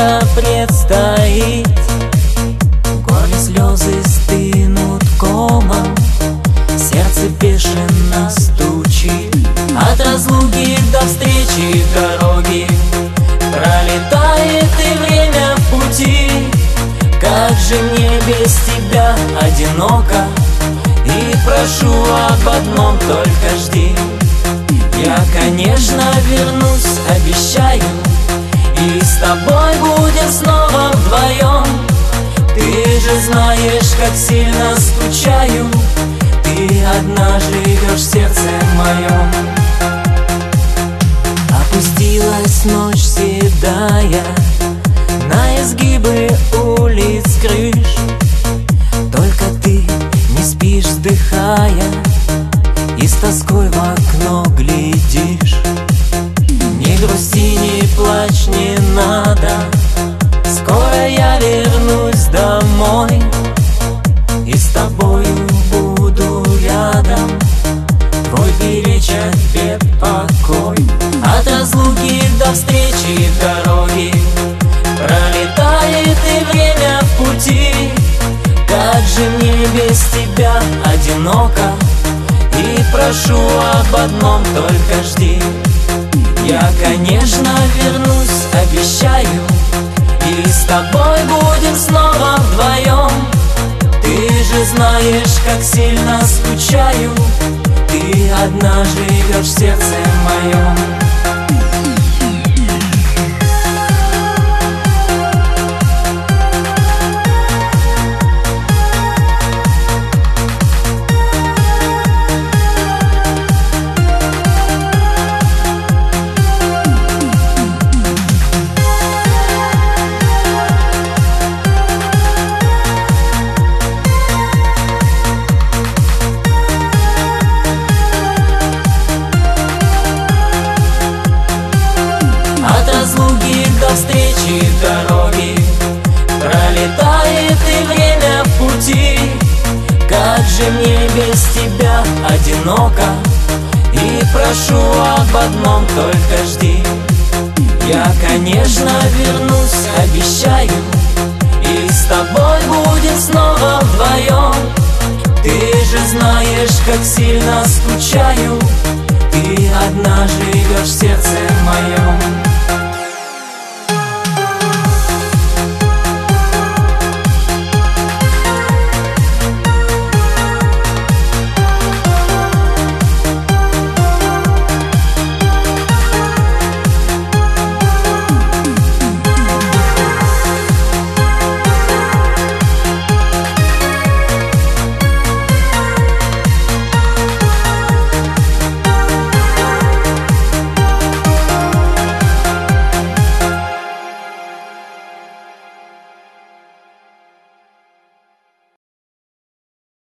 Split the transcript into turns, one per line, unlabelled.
скоро предстоит. В горле слезы стынут комом, сердце бешено стучит. От разлуки до встречи дороги пролетает и время в пути. Как же мне без тебя одиноко, и прошу об одном только жди. Я, конечно, вернусь, обещаю, и с тобой будем снова вдвоем. Ты же знаешь, как сильно скучаю, ты одна живешь в сердце моем. Опустилась ночь седая на изгибы улиц крыш. Только ты не спишь, вздыхая, и с тоской в окно глядишь. Не грусти, не плачь, не надо, скоро я вернусь домой, и с тобою буду рядом, твой беречь от бед покой. От разлуки до встречи дороги пролетает и время в пути. Как же мне без тебя одиноко, и прошу об одном только жди. Я, конечно, вернусь, обещаю, и с тобой будем снова вдвоем. Ты же знаешь, как сильно скучаю, ты одна живешь в сердце моем. До встречи дороги пролетает и время в пути. Как же мне без тебя одиноко, и прошу об одном только жди. Я, конечно, вернусь, обещаю, и с тобой будем снова вдвоем. Ты же знаешь, как сильно скучаю, ты одна живешь в сердце моем.